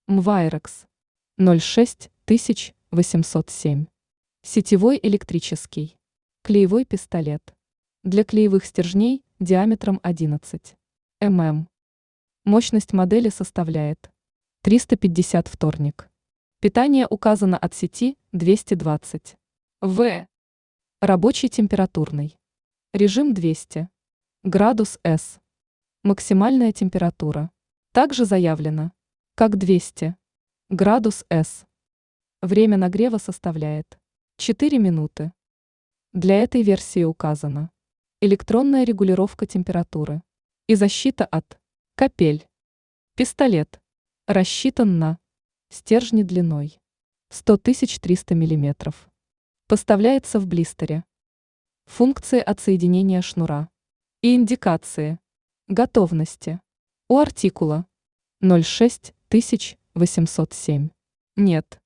Мвайрекс 06807. Сетевой электрический. Клеевой пистолет. Для клеевых стержней диаметром 11 мм. Мощность модели составляет 350 вторник. Питание указано от сети 220 В. Рабочий температурный. Режим 200 градус С. Максимальная температура также заявлена как 200 градус С. Время нагрева составляет 4 минуты. Для этой версии указана электронная регулировка температуры и защита от капель. Пистолет рассчитан на стержни длиной 100 300 мм. Поставляется в блистере. Функции отсоединения шнура и индикации готовности у артикула 06807 нет.